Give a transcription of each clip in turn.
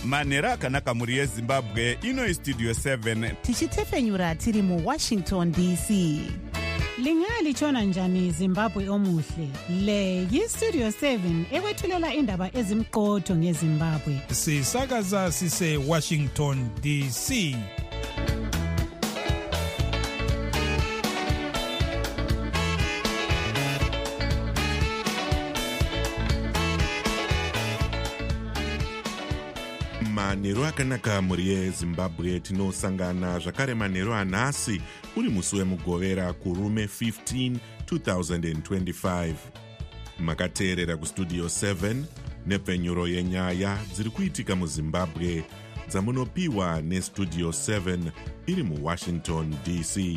manheru akanaka mhuri yezimbabwe. Ino Studio 7 tichitefenyura tiri muWashington DC. Lingalitshona njani Zimbabwe omuhle? Le yiStudio 7 ekwethulela indaba ezimqotho ngeZimbabwe. Sisakaza sise Washington DC. Manheru akanaka mhuri yeZimbabwe, tinosangana zvakare manheru anhasi uri musi wemugovera kurume 15 2025. Makateerera kuStudio 7 nepfenyuro yenyaya dziri kuitika muZimbabwe dzamunopiwa neStudio 7 iri muWashington DC.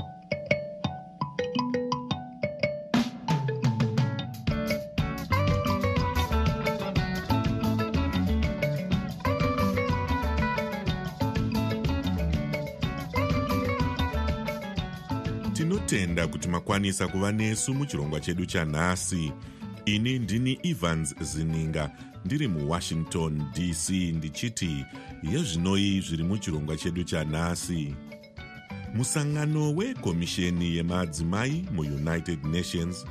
Tinotenda kuti makwanisa kuva nesu muchirongwa chedu chanhasi. Ini ndini Evans Zininga ndiri muWashington DC ndichiti yezvinoi zviri muchirongwa chedu chanhasi. Musangano wekomisheni yemadzimai muUnited Nations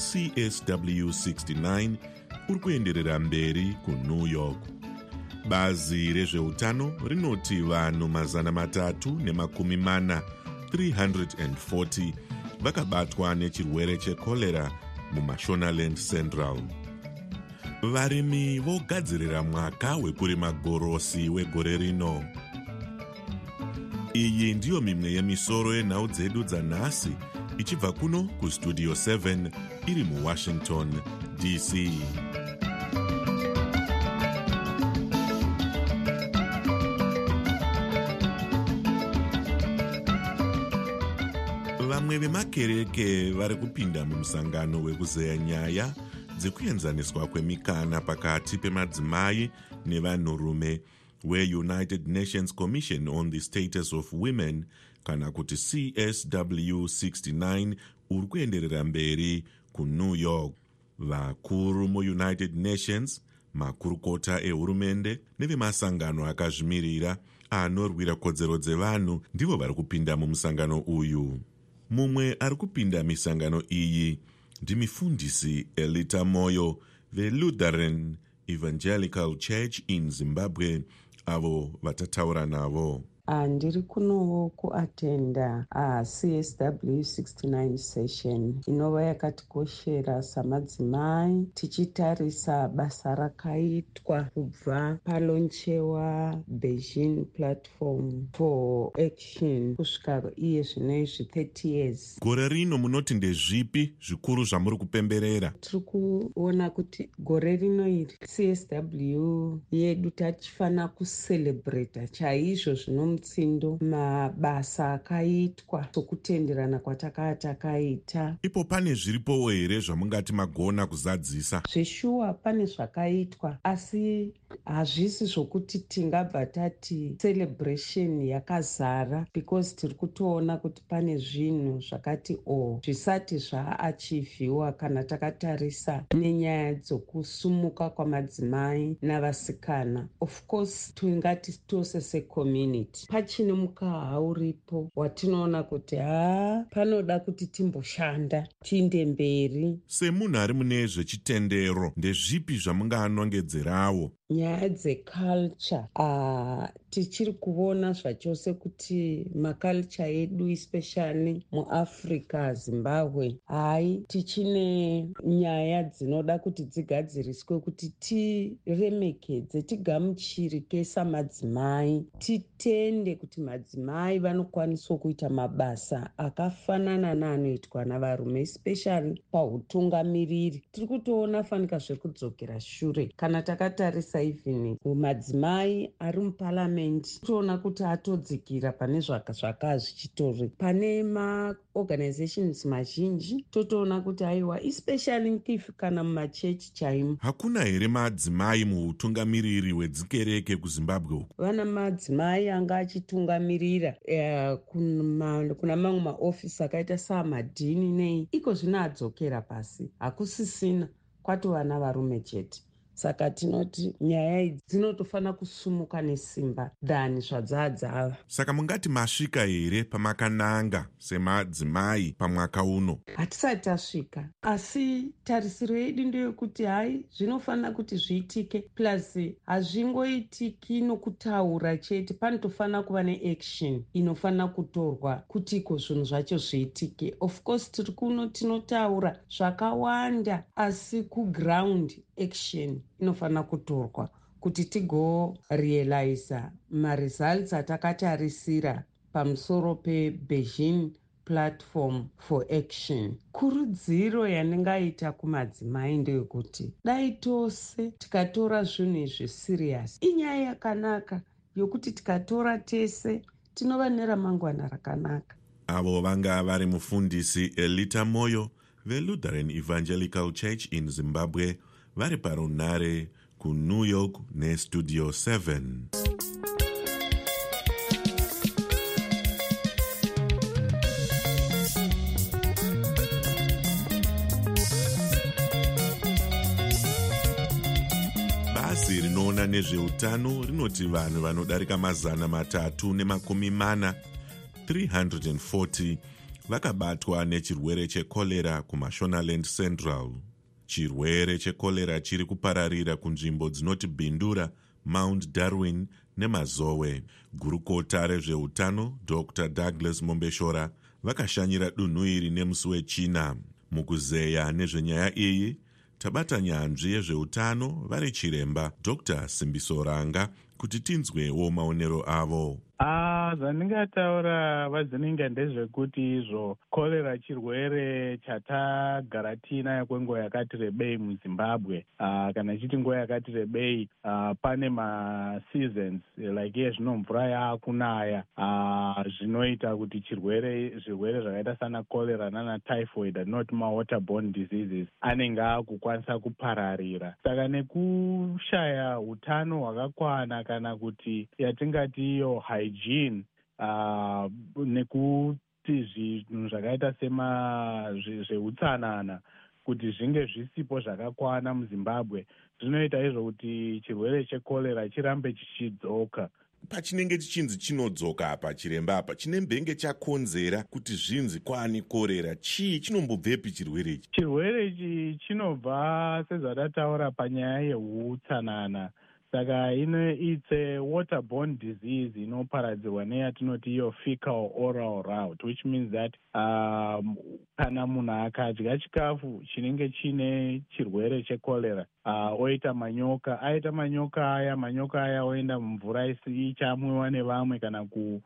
CSW69 uri kuenderera mberi kuNew York. Bazi rezveutano rinoti vanhu 340 vakabatwa nechirwere chekolera muMashonaland Central. Varimi vogadzirira mwaka wekurima gorosi wegore rino. Iyi ndiyo mimwe yemisoro yenhau dzedu dzanhasi ichibva kuno kuStudio 7 iri muWashington DC. Vamwe vemakereke vari kupinda mumusangano wekuzeya nyaya dzekuenzaniswa kwemikana pakati pemadzimai nevanhurume weUnited Nations Commission on the Status of Women, kana kuti CSW69, uri kuenderera mberi kuNew York. Vakuru muUnited Nations, makurukota ehurumende nevemasangano akazvimirira anorwira kodzero dzevanhu ndivo vari kupinda mumusangano uyu. Mumwe ari kupinda misangano iyi ndimufundisi Elita Moyo veLutheran Evangelical Church in Zimbabwe, avo vatataura navo. Ndiri kuno kuatenda CSW69 session inova yakatikoshera samadzimai, tichitarisa basa rakaitwa kubva palonchewa Beijing Platform for Action kusvika iye zvinoizvi 30 years. Gore rino munoti ndezvipi zvikuru zvamuri kupemberera? Tiri kuona kuti gore rino iri CSW yedu tachifana kucelebrata chaizvo zvinomutsindo mabasa akaitwa sokutenderana kwatakataita. Ipo pane zviripowo here zvamungati magona kuzadzisa? Zveshuwa pane zvakaitwa, asi hazvisi zvokuti tingabva tati celebration yakazara, because tiri kutoona kuti pane zvinhu zvakati zvisati zvaachivhiwa kana takatarisa nenyaya dzokusumuka kwamadzimai navasikana. Of course tingati tose secommunity pachine mukaha uripo watinoona kuti panoda kuti timboshanda tiinde mberi. Semunhu ari mune zvechitendero, ndezvipi zvamunganongedzerawo? Nyaya dzeculture, tichiri kuona zvachose kuti maculture edu especially muAfrica, Zimbabwe, tichine nyaya dzinoda kuti dzigadziriswe kuti tiremekedze, tigamuchirike samadzimai, titende kuti madzimai vanokwanisa kuita mabasa akafanana neanoitwa navarume, especially pautungamiriri. Tiri kutoona fanika zviri kudzokera shure. Kana takatarisa even madzimai ari muparliament, toona kuti atodzikira pane zvakazvichitori. Pane maorganizations mazhinji totoona kuti aiwa, especially kana mumachechi chaimo. Hakuna here madzimai muutungamiriri hwedzikereke kuZimbabwe uku? Vana madzimai anga achitungamirira kuna mamwe maofisi akaita samadhini nei, iko zvino adzokera pasi, hakusisina, kwatova navarume chete. saka tinoti nyaya idzi dzinotofanira kusumuka nesimba than zvadzava. Saka mungati masvika here pamakananga semadzimai pamwaka uno? Hatisati tasvika, asi tarisiro yedu ndeyekuti hai zvinofanira kuti zviitike, plus hazvingoitiki nokutaura chete, panotofanira kuva neaction inofanira kutorwa kuti iko zvinhu zvacho zviitike. Of course tiri kuno tinotaura zvakawanda, asi kuground action inofanira kutorwa kuti tigorealize maresults atakatarisira pamusoro peBeijing Platform for Action. Kurudziro yandingaita kumadzimai ndeyekuti dai tose tikatora zvinhu izvi serious. Inyaya yakanaka yokuti tikatora tese tinova neramangwana rakanaka. Avo vanga vari mufundisi Elita Moyo veLutheran Evangelical Church in Zimbabwe vari parunare kuNew York neStudio 7. Bazi rinoona nezveutano rinoti vanhu vanodarika 340 vakabatwa nechirwere chekorera kuMashonaland Central. Chirwere chekorera chiri kupararira kunzvimbo dzinoti Bindura, Mount Darwin neMazowe. Gurukota rezveutano Dr. Douglas Mombeshora vakashanyira dunhu iri nemusi weChina. Mukuzeya nezvenyaya iyi tabata nyanzvi yezveutano vari chiremba Dr. Simbiso Ranga kuti tinzwewo maonero avo. Zvandingataura vazininga ndezvekuti izvo korera chirwere chatagara tinayo kwenguva yakati rebei muZimbabwe. Kana ichiti nguva yakati rebei, pane maseasons like yezvino mvura yaakunaya zvinoita kuti zvirwere zvakaita sana korera nana typhoid, not waterborne diseases, anenge akukwanisa kupararira. Saka nekushaya utano hwakakwana kana kuti yatingati iyo hygiene, nekuti zvinhu zvakaita zveutsanana kuti zvinge zvisipo zvakakwana muZimbabwe, zvinoita izvo kuti chirwere chekorera chirambe chichidzoka. Pachinenge chichinzi chinodzoka apa chiremba apa, chinembenge chakonzera kuti zvinzi kwaani korera, chii chinombobvepi chirwere ichi? Chirwere ichi chinobva sezvatataura panyaya yeutsanana. Saka it's a waterborne disease inoparadzirwa neyatinoti iyo fecal oral route, which means that kana munhu akadya chikafu chinenge chine chirwere chekorera oita manyoka, aita manyoka aya oenda mumvura ichamwiwa nevamwe kana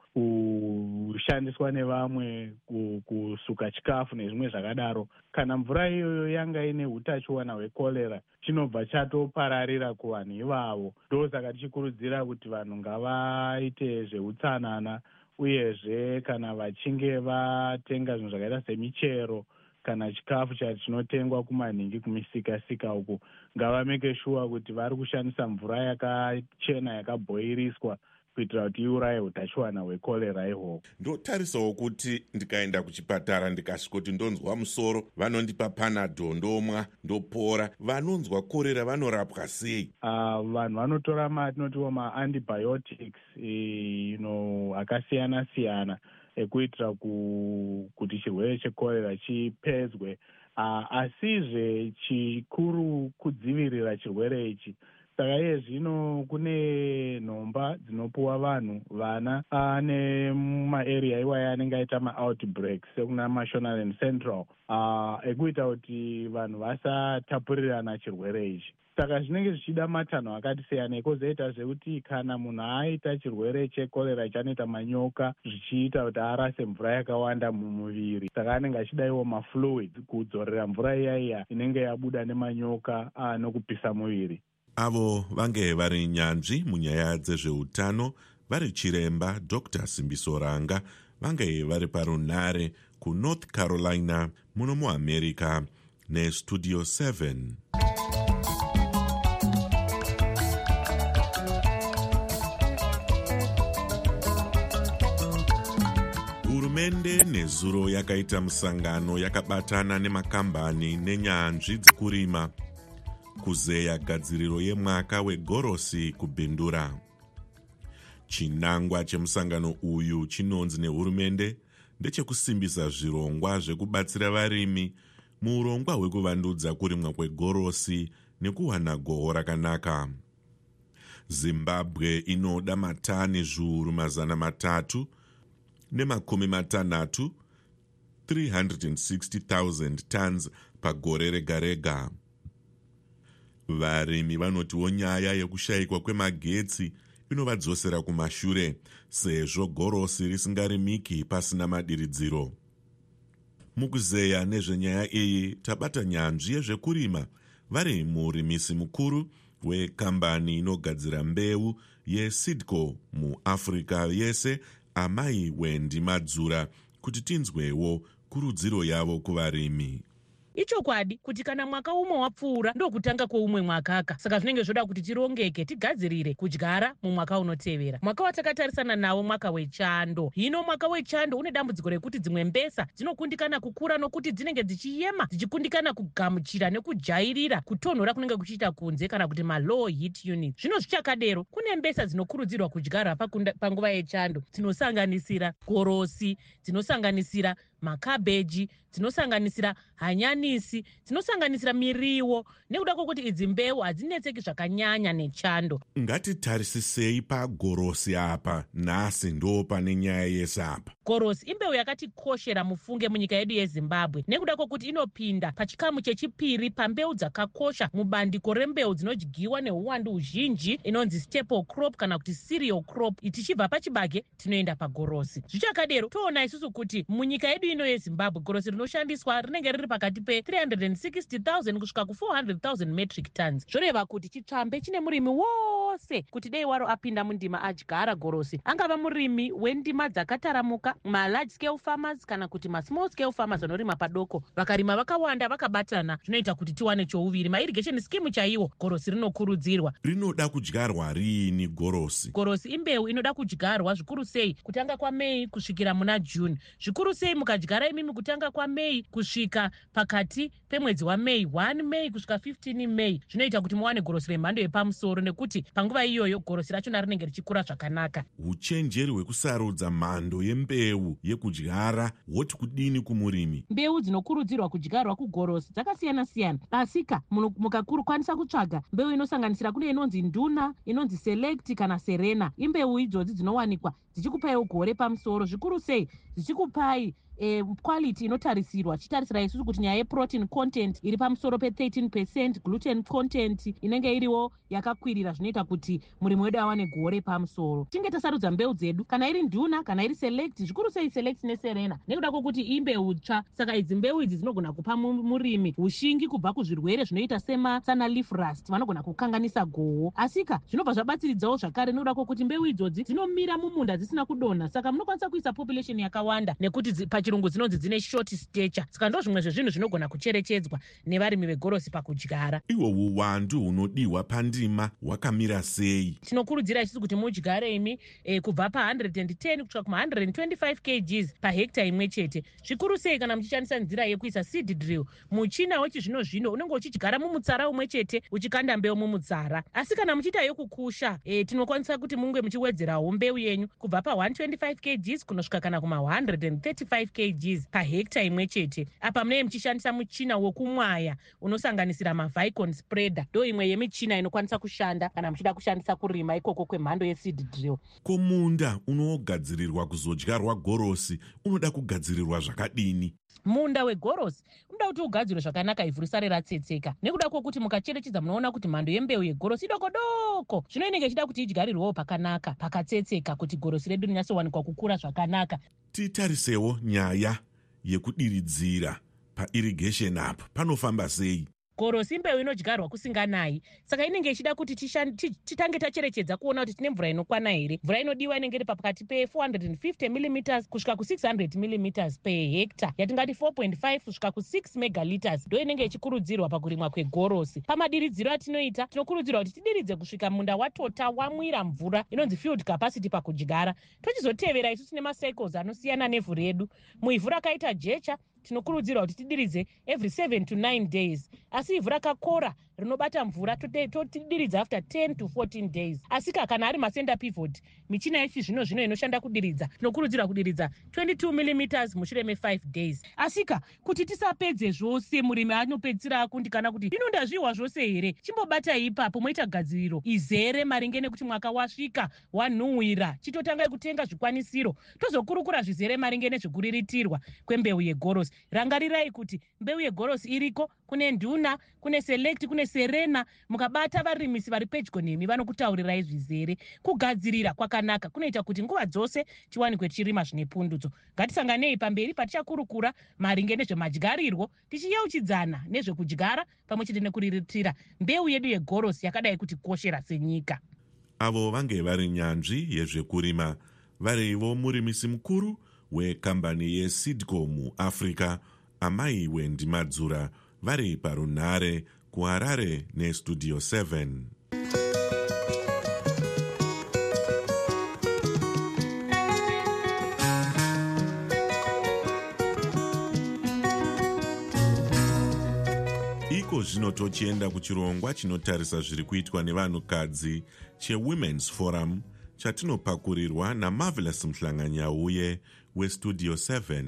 kushandiswa nevamwe kusuka chikafu nezvimwe zvakadaro. Kana mvura iyoyo yanga ine utachiona hwekorera, chinobva chatopararira kuvanhu ivavo. Ndosaka tichikurudzira kuti vanhu ngavaite zveutsanana, uyezve kana vachinge vatenga zvinhu zvakaita semichero kana chikafu chinotengwa kumanhingi kumisika uku, ngavameke sure kuti vari kushandisa mvura yakachena yakabhoiriswa kuitira kuti iuraye utachiwana hwekorera ihwohwo. Ndotarisawo kuti ndikaenda kuchipatara ndikasvikoti ndonzwa musoro, vanondipa panado ndomwa ndopora. Vanonzwa korera vanorapwa sei? Vanhu vanotora matinotiwo maantibiotics akasiyana siyana ekuitira kuti chirwere chekorera chipedzwe, asizve chikuru kudzivirira chirwere ichi. Saka iye zvino kune nhomba dzinopuwa vanhu vana nemaarea iwaya anenge aita maoutbreaks sekuna Mashonaland Central, ekuita kuti vanhu vasatapurirana chirwere ichi. Saka zvinenge zvichida matanho akati siyana ekozoita zvekuti kana munhu aita chirwere chekorera chanoita manyoka zvichiita kuti arase mvura yakawanda mumuviri, saka anenge achidaiwo mafluids kudzorera mvura iya inenge yabuda nemanyoka nokupisa muviri. Avo vange vari nyanzvi munyaya dzezveutano vari chiremba Dr. Simbiso Ranga vange vari parunare kuNorth Carolina muno muAmerica neStudio 7. Hurumende nezuro yakaita musangano yakabatana nemakambani nenyanzvi dzekurima kuzeya gadziriro yemwaka wegorosi kubhindura. Chinangwa chemusangano uyu chinonzi nehurumende ndechekusimbisa zvirongwa zvekubatsira varimi muurongwa hwekuvandudza kurimwa kwegorosi nekuwana gohwo rakanaka. Zimbabwe inoda matani zviuru 360,000 360,000 tons pagore rega rega. Varimi vanotiwo nyaya yekushayikwa kwemagetsi inovadzosera kumashure sezvo gorosi risingarimiki pasina madiridziro. Mukuzeya nezvenyaya iyi tabata nyanzvi yezvekurima vari murimisi mukuru wekambani inogadzira mbeu yeSeedco muAfrica yese, Amai Wendi Madzura, kuti tinzwewo kurudziro yavo kuvarimi. Ichokwadi kuti kana mwaka umwe wapfuura ndokutanga kweumwe mwakaka, saka zvinenge zvoda kuti tirongeke tigadzirire kudyara mumwaka unotevera. Mwaka watakatarisana nawo mwaka wechando. Hino mwaka wechando une dambudziko rekuti dzimwe mbesa dzinokundikana kukura nokuti dzinenge dzichiyema, dzichikundikana kugamuchira nekujairira kutonhora kunenge kuchiita kunze kana kuti low heat unit. Zvino zvichakadero kune mbesa dzinokurudzirwa kudyara panguva yechando, dzinosanganisira gorosi, dzinosanganisira makabheji, dzinosanganisira hanyanisi, dzinosanganisira miriwo, nekuda kwokuti idzi mbeu hadzinetseki zvakanyanya nechando. Ngatitarisisei pagorosi apa, nhasi ndo pane nyaya yese apa. Gorosi imbeu yakatikoshera mufunge munyika yedu yeZimbabwe, nekuda kwokuti inopinda pachikamu chechipiri pambeu dzakakosha mubandiko rembeu dzinodyiwa neuwandu huzhinji inonzi staple crop kana kuti cereal crop. Tichibva pachibage tinoenda pagorosi. Zvichakadero toona isusu kuti munyika yedu ino yeZimbabwe gorosi rinoshandiswa rinenge riri pakati pe360,000 kusvika ku400,000 metric tons. Zvoreva kuti chitsvambe chine murimi wose kuti dei waro apinda mundima adyara gorosi, angava murimi wendima dzakataramuka, large scale farmers kana kuti small scale farmers vanorima padoko, vakarima vakawanda vakabatana, zvinoita kuti tiwane chouviri. Irrigation scheme chaiwo gorosi rinokurudzirwa. Rinoda kudyarwa rini gorosi? Gorosi imbeu inoda kudyarwa zvikuru sei kutanga kwaMei kusvikira muna June. Zvikuru sei mukadyara imimi kutanga kwaMei kusvika pakati pemwedzi waMei, 1 Mei kusvika 15 Mei, zvinoita kuti muwane gorosi remhando yepamusoro, nekuti panguva iyoyo gorosi rachona rinenge richikura zvakanaka. Uchenjeri hwekusarudza mhando yembeu yekudyara hoti kudini kumurimi? Mbeu dzinokurudzirwa kudyarwa kugorosi dzakasiyana siyana, asika mukakwanisa kutsvaga mbeu inosanganisira kune inonzi nduna, inonzi select kana serena. Imbeu idzodzi dzinowanikwa dzichikupaiwo gore pamusoro, zvikuru sei dzichikupai quality inotarisirwa, chitarisira isusu kuti nyaya yeprotein content iri pamusoro pe13%, gluten content inenge iriwo yakakwirira, zvinoita kuti murimi wedu awane gore pamusoro. Tinge tasarudza mbeu dzedu, kana iri nduna kana iri select, zvikuru sei select neserena, nekuda kwokuti imbeu tsva, saka idzi mbeu idzi dzinogona kupa murimi hushingi kubva kuzvirwere zvinoita sana leaf rust, vanogona kukanganisa gohwo. Asika zvinobva zvabatsiridzawo zvakare nekuda kwokuti mbeu idzodzi dzinomira mumunda dzisina kudonha, saka munokwanisa kuisa population yakawanda, nekuti pachirungu dzinonzi dzine short stature. Saka ndo zvimwe zvezvinhu zvinogona kucherechedzwa nevarimi vegorosi pakudyara. Iwo uwandu hunodiwa pandima hwakamira sei? Tinokurudzira isusu kuti mudyare imi kubva pa110 kusvika kuma125 kgs pahekta imwe chete. Zvikuru sei kana muchishandisa nzira yekuisa seed drill, muchina wechizvino zvino unenge uchidyara mumutsara umwe chete uchikanda mbeu mumutsara. Asi kana muchiita yokukusha, tinokwanisa kuti munge muchiwedzerawo mbeu yenyu kubva pa125 kgs kunosvika kana kuma135 kgs pahekta imwe chete. Apa munenge muchishandisa muchina wokumwaya unosanganisira mavicon spreader. Ndo imwe yemichina inokwanisa kushanda kana muchida kushandisa kurima ikoko kwemhando yeseed drill. Komunda unogadzirirwa kuzodyarwa gorosi unoda kugadzirirwa zvakadini? Munda wegorosi unoda kuti ugadzirwe zvakanaka, ivhu risare ratsetseka, nekuda kwokuti mukacherechedza munoona kuti mhando yembeu yegorosi idoko doko. Zvino inenge ichida kuti idyarirwewo pakanaka pakatsetseka kuti gorosi redu rinyatsowanikwa kukura zvakanaka. Titarisewo nyaya yekudiridzira pairrigation apa, panofamba sei? Gorosi imbeu inodyarwa kusinganayi, saka inenge ichida kuti titange tacherechedza kuona kuti tine mvura inokwana here. Mvura inodiwa inenge iri pakati pe450 mm kusvika ku600 mm pehekta, yatingati 4.5 kusvika ku6 megaliters, ndo inenge ichikurudzirwa pakurimwa kwegorosi. Pamadiridziro atinoita, tinokurudzirwa kuti tidiridze kusvika munda watota wamwira mvura inonzi field capacity pakudyara. Tochizotevera isusu nemacycles anosiyana nevhu redu. Muivhu rakaita jecha tinokurudzirwa kuti tidiridze every 7 to 9 days. Asi ivhu rakakora rinobata mvura totidiridza after 10 to 14 days. Asika kana ari macenter pivot, michina yechi zvino inoshanda kudiridza, tinokurudzira kudiridza 22 mm mushure me5 days. Asika kuti tisapedze zvose, murimi anopedzisira akundikana kuti inonda zviwa zvose here, chimbobata ipapo moita gadziriro izere maringe nekuti mwaka wasvika wanhuhwira, chitotanga kutenga zvikwanisiro, tozokurukura zvizere maringe nezvekuriritirwa kwembeu yegorosi. Rangarirai kuti mbeu yegorosi iriko, kune nduna, kune select, kune serena. Mukabata varimisi vari pedyo nemi vanokutaurirai zvizere. Kugadzirira kwakanaka kunoita kuti nguva dzose tiwanikwe tichirima zvine pundudzo. Ngatisanganei pamberi patichakurukura maringe nezvemadyarirwo, tichiyeuchidzana nezvekudyara pamwe chete nekuriritira mbeu yedu yegorosi yakadai kuti koshera senyika. Avo vange vari nyanzvi yezvekurima, varivo murimisi mukuru wekambani yeSeedco muAfrica, Amai Wendi Madzura, vari parunhare kuHarare neStudio 7. Iko zvino tochienda kuchirongwa chinotarisa zviri kuitwa nevanhukadzi cheWomen's Forum, chatinopakurirwa naMarvelous Mhlanganyauye weStudio 7.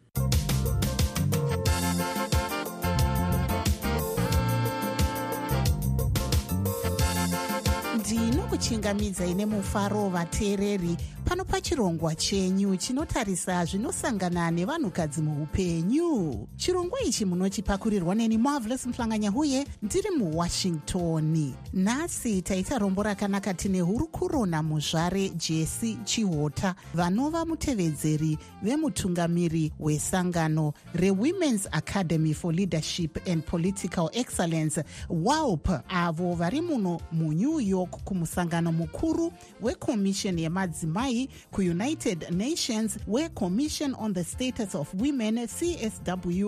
ndinokuchingamidzai nemufaro vateereri pano pachirongwa chenyu chinotarisa zvinosangana nevanhukadzi muupenyu. Chirongwa ichi munochipakurirwa neni Marvelous Mhlanganyauye ndiri muWashington. Nhasi taita rombo rakanaka tine hurukuro naMuzvare Jesse Chihota, vanova mutevedzeri vemutungamiri wesangano reWomen's Academy for Leadership and Political Excellence, WALP, avo vari muno muNew York kumusangano mukuru weCommission yemadzimai kuUnited Nations weCommission on the Status of Women CSW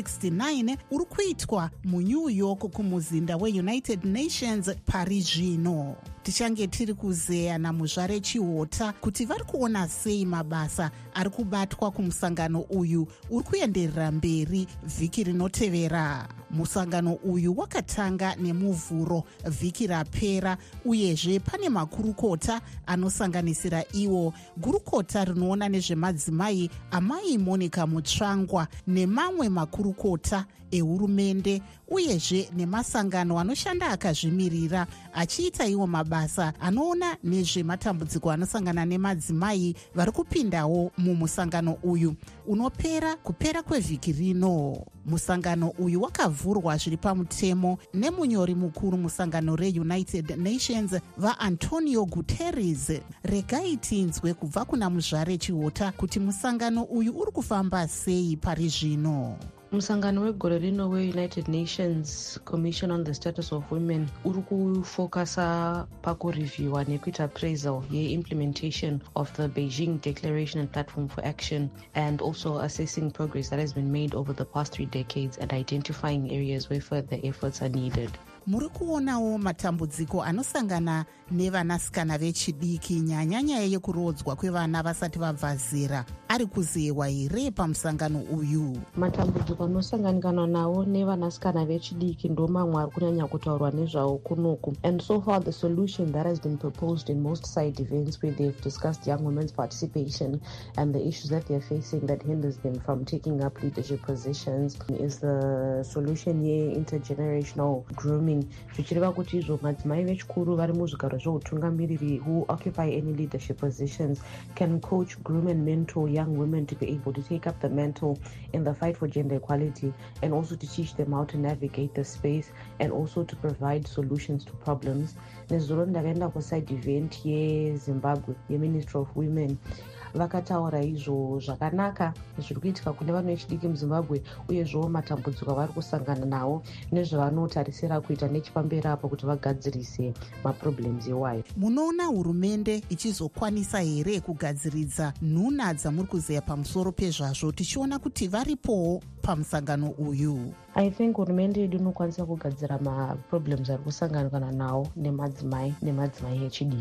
69 uri kuitwa muNew York kumuzinda weUnited Nations pari zvino. Tichange tiri kuzeya naMuzvare Chihota kuti vari kuona sei mabasa ari kubatwa kumusangano uyu uri kuenderera mberi vhiki rinotevera. Musangano uyu wakatanga nemuvhuro vhiki rapera, uyezve pane makurukota anosanganisira iwo gurukota rinoona nezvemadzimai Amai Monica Mutsvangwa nemamwe makurukota ehurumende, uyezve nemasangano anoshanda akazvimirira achiita iwo mabasa anoona nezvematambudziko anosangana nemadzimai vari kupindawo mumusangano uyu unopera kupera kwevhiki rino. Musangano uyu wakavhurwa zviri pamutemo nemunyori mukuru musangano reUnited Nations vaAntonio Guterres. Regai tinzwe kubva kuna Muzvare Chihota kuti musangano uyu uri kufamba sei pari zvino. Musangano wegore rino weUnited Nations Commission on the Status of Women uri kufokasa pakureviewa nekuita appraisal ye-implementation of the Beijing Declaration and Platform for Action, and also assessing progress that has been made over the past 3 decades and identifying areas where further efforts are needed. Muri kuonawo matambudziko anosangana nevanasikana vechidiki, nyanyanya yekurodzwa kwevana vasati vabva zera, ari kuzewa here pamusangano uyu? Matambudziko anosanganikana nawo nevanasikana vechidiki ndo mamwe ari kunyanya kutaurwa nezvawo kunoku. And so far the solution that has been proposed in most side events where they've discussed young women's participation and the issues that they're facing that hinders them from taking up leadership positions is the solution ye-intergenerational grooming. Zvichireva kuti izvo madzimai vechikuru vari muzvigaro zveutungamiriri who occupy any leadership positions can coach, groom and mentor young women to be able to take up the mantle in the fight for gender equality, and also to teach them how to navigate the space and also to provide solutions to problems. Nezuro ndakaenda kuside event yeZimbabwe yeMinistry of Women, vakataura izvo zvakanaka zviri kuitika kune vanhu vechidiki muZimbabwe, uyezvo matambudziko avari kusangana nawo nezvavanotarisira kuita nechipamberi apo kuti vagadzirise maproblems ewife. Munoona hurumende ichizokwanisa here kugadziridza nhuna dzamuri kuzeya pamusoro pezvazvo, tichiona kuti varipowo pamusangano uyu? I think hurumende yedu inokwanisa kugadzira maproblems ari kusanganikana nawo nemadzimai echidiki.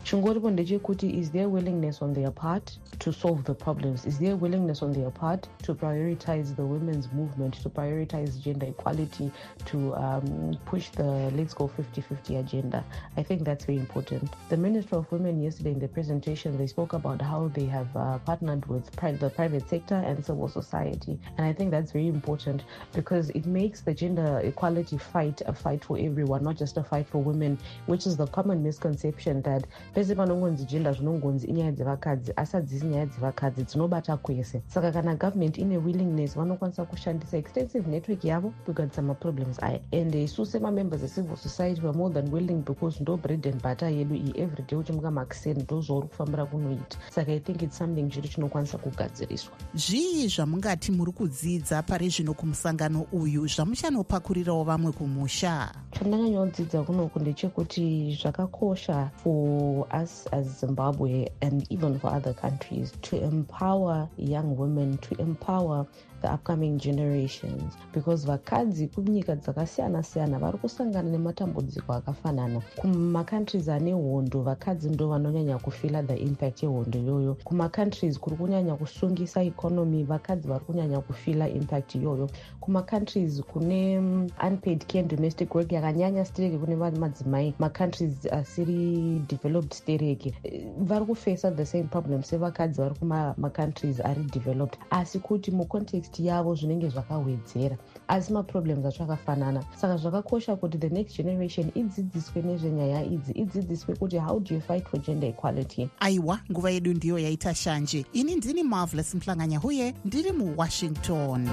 chingoripo ndechekuti is there willingness on their part to solve the problems? Is there willingness on their part to prioritize the women's movement, to prioritize gender equality, to push the Let's Go 50-50 agenda? I think that's very important. The Minister of Women yesterday in the presentation, they spoke about how they have partnered with the private sector and civil society. And I think that's very important because it makes the gender equality fight a fight for everyone, not just a fight for women, which is the common misconception that pese panongonzi gender zvinongonzi inyaya dzevakadzi asi hadzisi nyaya dzevakadzi dzinobata kwese. Saka kana government ine willingness vanokwanisa kushandisa extensive network yavo kugadzisa maproblems aya. And isu semamembers ecivil society were more than willing because ndo bread and butter yedu iyi everyday uchimuka makuseni ndo zvauri kufambira kunoita. Saka I think it's something chiri chinokwanisa kugadziriswa. Zvii zvamungati muri kudzidza pari zvino kumusangano uyu zvamuchanopakurirawo vamwe kumusha? Chandanyanyodzidza kunoku ndechekuti zvakakosha for us as Zimbabwe and even for other countries to empower young women, to empower the upcoming generations, because vakadzi kunyika dzakasiyana-siyana vari kusangana nematambudziko akafanana. Kumacountries ane hondo vakadzi ndo vanonyanya kufila the impact yehondo iyoyo. Kumacountries kuri kunyanya kusungisa economy vakadzi vari kunyanya kufila impact iyoyo. Kumacountries kune unpaid care and domestic work yakanyanya stereke kune madzimai, macountries asiri developed stereke vari kufesa the same problem sevakadzi vari kumacountries ari developed, asi kuti mucontext yavo zvinenge zvakawedzera asi maproblems acho akafanana. Saka zvakakosha kuti the next generation idzidziswe nezvenyaya idzi, idzidziswe kuti how do you fight for gender equality. Aiwa, nguva yedu ndiyo yaita shanje. Ini ndini Marvelous Mhlanganya huye ndiri muWashington.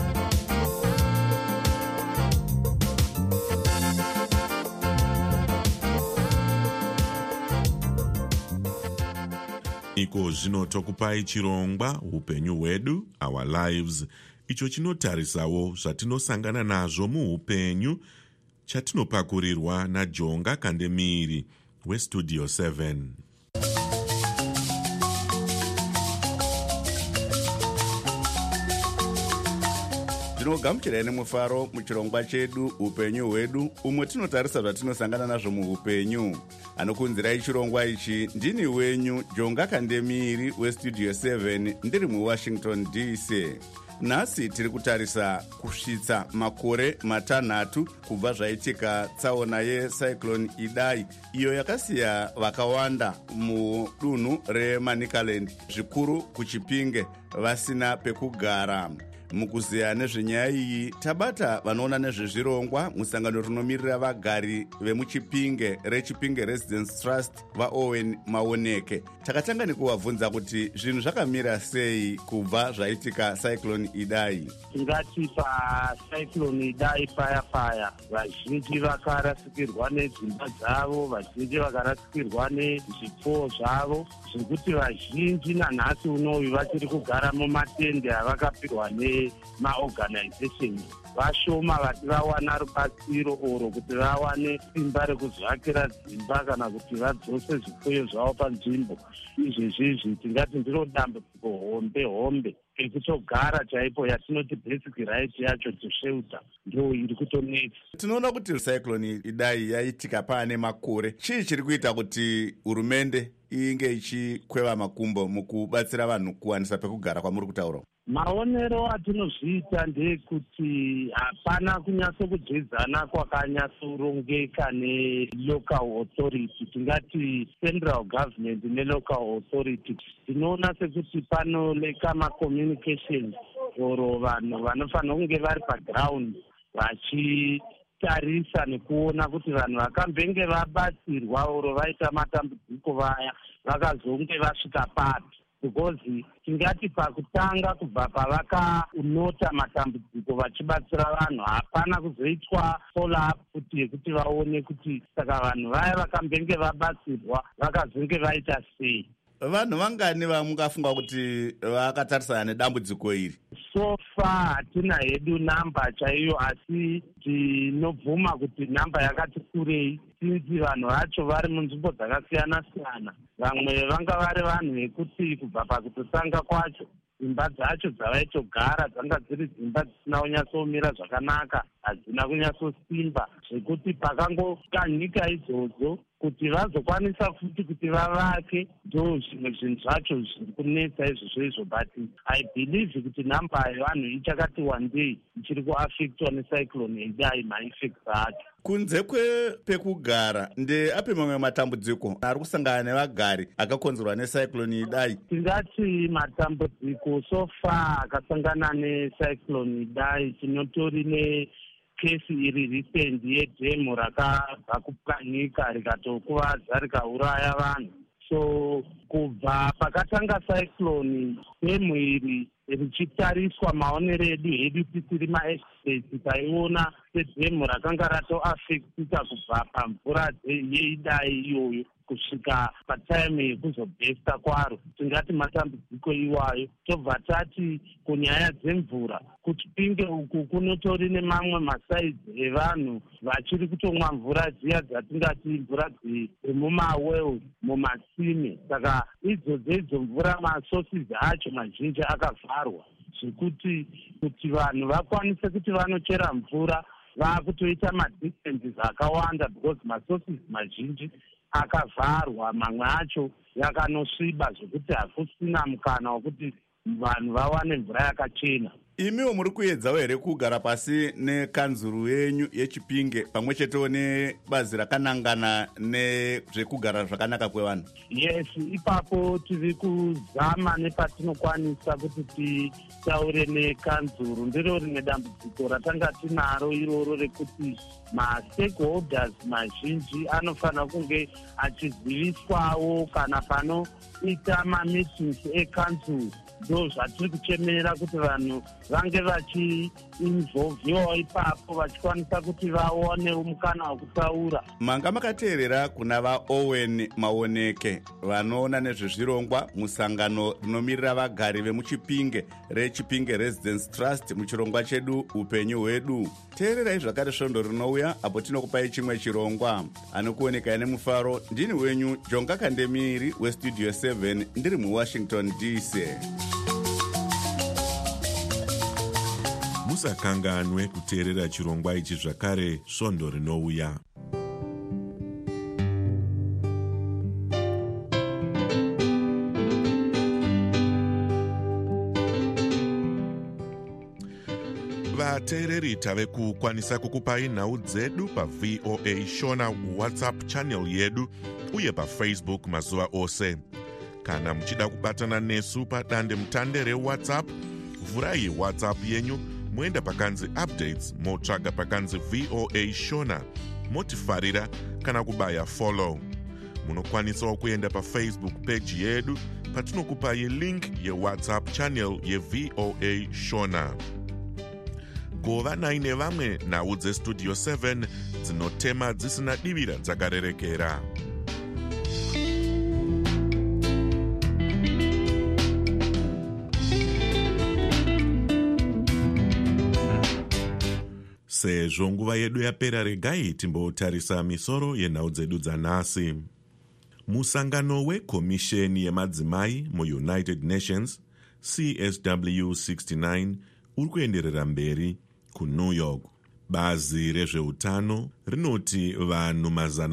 Iko zvino tokupai chirongwa upenyu hwedu, our lives, icho chinotarisawo zvatinosangana nazvo muupenyu, chatinopakurirwa naJonga Kandemiri weStudio 7. Tinogamuchirai nemufaro muchirongwa chedu upenyu hwedu, umwe tinotarisa zvatinosangana nazvo muupenyu. Anokunzirai chirongwa ichi ndini wenyu Jonga Kandemiri weStudio 7 ndiri muWashington DC. Nhasi tiri kutarisa kusvitsa makore matanhatu kubva zvaitika tsaona yecyclone Idai, iyo yakasiya vakawanda mudunhu reManicaland, zvikuru kuChipinge, vasina pekugara. Mukuziya nezvenyaya iyi tabata vanoona nezvezvirongwa musangano rinomirira vagari vemuChipinge reChipinge Residence Trust vaOwen Maoneke. Takatanga nekuvabvunza kuti zvinhu zvakamira sei kubva zvaitika cyclone Idai. Tingati pacyclone Idai fire vazhinji vakarasikirwa nedzimba dzavo, vazhinji vakarasikirwa nezvipfuwo zvavo, zvekuti vazhinji nanhasi unoyu vachiri kugara mumatende avakapirwa maorganization. Vashoma vati vawana rubatsiro oro kuti vawane simba rekuzvakira dzimba kana kuti vadzose zvipfuyo zvavo panzvimbo. Izvezvizvi tingati ndiro dambudziko hombe ekutogara chaipo yatinoti basic right yacho to shelter ndo iri kutonetsa. Tinoona kuti cyclone Idai yaitika paane makore. Chii chiri kuita kuti hurumende inge ichikweva makumbo mukubatsira vanhu kuwanisa pekugara kwamuri kutaura? Maonero atinozviita ndekuti hapana kunyatsokudzedzana kwakanyatsorongeka nelocal authority, tingati central government nelocal authority. Tinoona sekuti panoleka macommunication oro vanhu vanofanira kunge vari paground vachitarisa nekuona kuti vanhu vakambenge vabatsirwa oro vaita matambudziko vaya vakazonge vasvika papi. Because tingati pakutanga kubva pavakaunota matambudziko vachibatsira vanhu hapana kuzoitwa follow up kuti vaone kuti saka vanhu vaya vakambenge vabatsirwa vakazonge vaita sei. Vanhu vangani vamungafunga kuti vakatarisana nedambudziko iri? So far hatina hedu namba chaiyo, asi tinobvuma kuti namba yakati kurei since vanhu vacho vari munzvimbo dzakasiyana-siyana. Vamwe vanga vari vanhu vekuti kubva pakutotanga kwacho dzimba dzacho dzavaitogara dzanga dziri dzimba dzisina kunyatsomira zvakanaka. hadzina kunyatsosimba zvekuti pakangokanika idzodzo kuti vazokwanisa futi kuti vavake ndo zvimwe zvinhu zvacho zviri kunetsa izvozvo but I believe kuti nhamba yevanhu ichakati wandei ichiri kuafectwa necyclone Idai maeffects acho. Kunze kwepekugara ndeape mamwe matambudziko ari kusangana nevagari akakonzerwa necyclone Idai? Tingati matambudziko so far akasangana necyclone Idai tinotori nekesi iri recent yedhemu rakabva kupanika rikatokuvadza rikauraya vanhu. So kubva pakatanga cyclone demu iri richitariswa maonero edu tisiri maexperts taiona sedhemu rakanga ratoafectika kubva pamvura yeidai iyoyo kusvika patime yekuzobhesta kwaro. Tingati matambudziko iwayo. Tobva tati kunyaya dzemvura kuChipinge uku kunotori nemamwe masaidzi evanhu vachiri kutomwa mvura dziya dzatingati mvura dzemumawells mumatsime. Saka idzodzo mvura masources acho mazhinji akavharwa zvekuti kuti vanhu vakwanise kuti vanochera mvura vakutoita madistances akawanda because masources mazhinji akavharwa, mamwe acho yakanosviba zvekuti hakusina mukana wekuti vanhu vawane mvura yakachena. Imiwo muri kuedzawo here kugara pasi nekanzuru yenyu yeChipinge pamwe chetewo nebazi rakanangana nezvekugara zvakanaka kwevanhu? Yes, ipapo tiri kuzama nepatinokwanisa kuti titaure nekanzuru. Ndiro rimwe dambudziko ratanga tinaro iroro rekuti ma-stakeholders mazhinji anofanira kunge achiziviswawo kana panoita ma-meetings ekanzuru. Ndo zvatiri kuchemerera kuti vanhu vange vachiinvolviwawo ipapo vachikwanisa kuti vaone mukana wekutaura. Manga makateerera kuna vaOwen Maoneke vanoona nezvezvirongwa musangano rinomirira vagari vemuChipinge reChipinge Residence Trust muchirongwa chedu upenyu hwedu. Teererai zvakare svondo rinouya apo tinokupai chimwe chirongwa. Anokuonekai nemufaro ndini wenyu Jonga Kandemiri weStudio 7 ndiri muWashington DC. Musakanganwe kuteerera chirongwa ichi zvakare svondo rinouya. Vateereri tave kukwanisa kukupai nhau dzedu paVOA Shona WhatsApp channel yedu uye paFacebook mazuva ose. Kana muchida kubatana nesu padande mutande reWhatsApp, vhurai WhatsApp yenyu moenda pakanzi updates motsvaga pakanzi VOA Shona motifarira kana kubaya follow. Munokwanisawo kuenda paFacebook page yedu patinokupai link yeWhatsApp channel yeVOA Shona. Gova naine vamwe nhau dzeStudio 7 dzinotema dzisina divira dzakarerekera. Sezvo nguva yedu yapera, regai timbotarisa misoro yenhau dzedu dzanhasi. Musangano wekomisheni yemadzimai muUnited Nations CSW 69 uri kuenderera mberi kuNew York. Bazi rezveutano rinoti vanhu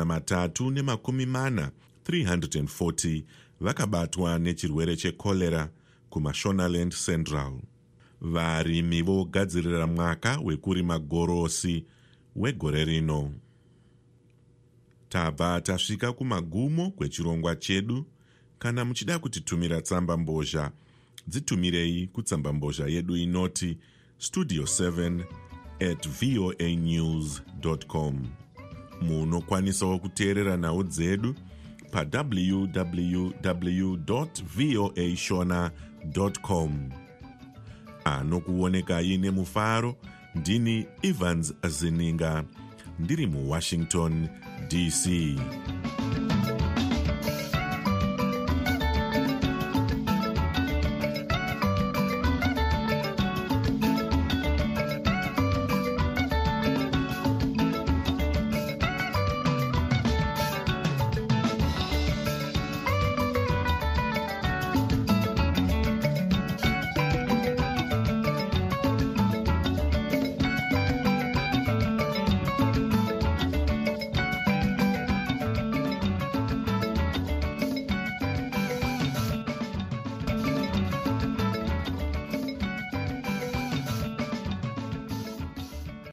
340 340 vakabatwa nechirwere chekolera kuMashonaland Central. Varimi vogadzirira mwaka wekurima gorosi wegore rino. Tabva tasvika kumagumo kwechirongwa chedu. Kana muchida kutitumira tsamba mbozha, dzitumirei kutsamba mbozha yedu inoti studio7@voanews.com. Munokwanisawo kuteerera nhau dzedu www.voashona.com. Anokuonekai nemufaro ndini Evans Zininga ndiri muWashington DC.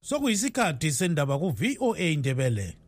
sokuyisikhathi sendaba ku-VOA Ndebele.